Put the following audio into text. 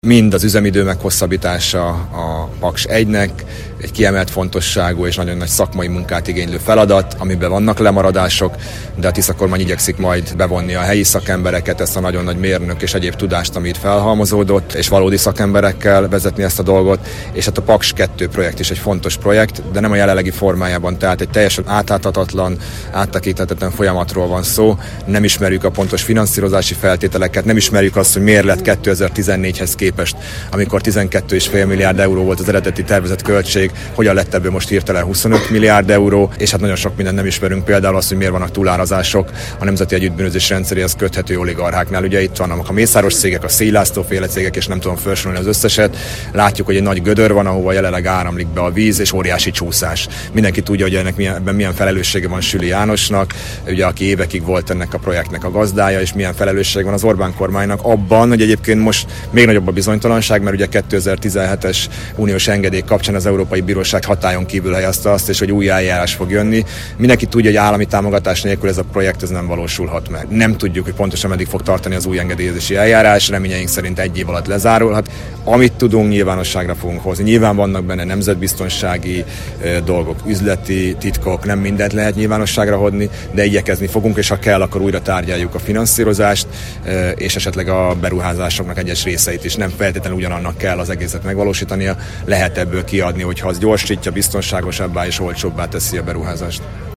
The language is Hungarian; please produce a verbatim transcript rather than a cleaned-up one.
Mind az üzemidő meghosszabbítása a Paks egynek, egy kiemelt fontosságú és nagyon nagy szakmai munkát igénylő feladat, amiben vannak lemaradások, de a Tisza kormány igyekszik majd bevonni a helyi szakembereket, ezt a nagyon nagy mérnök és egyéb tudást, amit felhalmozódott, és valódi szakemberekkel vezetni ezt a dolgot, és hát a Paks kettő projekt is egy fontos projekt, de nem a jelenlegi formájában, tehát egy teljesen átláthatatlan, áttekinthetetlen folyamatról van szó, nem ismerjük a pontos finanszírozási feltételeket, nem ismerjük azt, hogy miért lett kétezer-tizennégyhez képest, amikor tizenkét egész öt milliárd euró volt az eredeti tervezett költség, hogyan lett ebből most hirtelen huszonöt milliárd euró, és hát nagyon sok mindent nem ismerünk, például az, hogy miért vannak túlárazások a nemzeti együttbűnözés rendszeréhez köthető oligarcháknál. Ugye itt vannak a Mészáros cégek, a Széll László féle cégek, és nem tudom felsorolni az összeset. Látjuk, hogy egy nagy gödör van, ahova jelenleg áramlik be a víz, és óriási csúszás. Mindenki tudja, hogy ennek milyen, ebben milyen felelőssége van Süli Jánosnak, ugye, aki évekig volt ennek a projektnek a gazdája, és milyen felelősség van az Orbán kormánynak abban, hogy egyébként most még nagyobb a bizonytalanság, mert ugye kétezer-tizenhetes uniós engedély kapcsán az Európai Bíróság hatályon kívül helyezte azt, és hogy új eljárás fog jönni. Mindenki tudja, hogy állami támogatás nélkül ez a projekt ez nem valósulhat meg. Nem tudjuk, hogy pontosan meddig fog tartani az új engedélyezési eljárás, reményeink szerint egy év alatt lezárulhat. Amit tudunk, nyilvánosságra fogunk hozni. Nyilván vannak benne nemzetbiztonsági e, dolgok, üzleti titkok, nem mindent lehet nyilvánosságra hozni, de igyekezni fogunk, és ha kell, akkor újra tárgyaljuk a finanszírozást, e, és esetleg a beruházásoknak egyes részeit is. Nem feltétlenül ugyanannak kell az egészet megvalósítania, lehet ebből kiadni, hogyha az gyorsítja, biztonságosabbá és olcsóbbá teszi a beruházást.